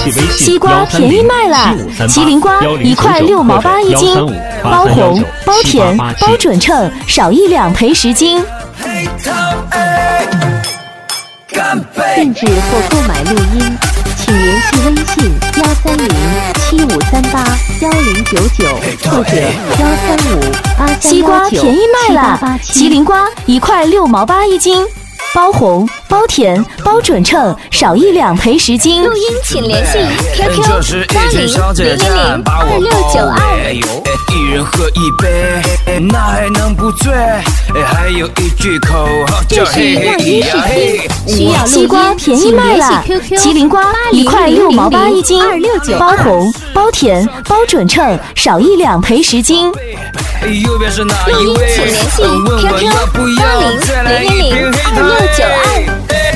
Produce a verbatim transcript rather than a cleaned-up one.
西瓜便宜卖了，麒麟瓜一块六毛八一斤，包红包甜包准称，少一两赔十斤。 定制或购买录音，请联系微信幺三零七五三八幺零九九或者幺三五八三西瓜便宜卖了，麒麟瓜一块六毛八一斤，包红包甜包准称，少一两赔十斤。 录音请联系 Q Q 三零零零零二六九二。 一人喝一杯，那还能不醉？还有一句口号叫嘿嘿呀嘿。 需要西瓜便宜卖了，麒麟瓜一块六毛八一斤，包红包甜包准称，少一两赔十斤。 右边是哪录音一位？ 请联系 Q Q 八零零零零二六九二。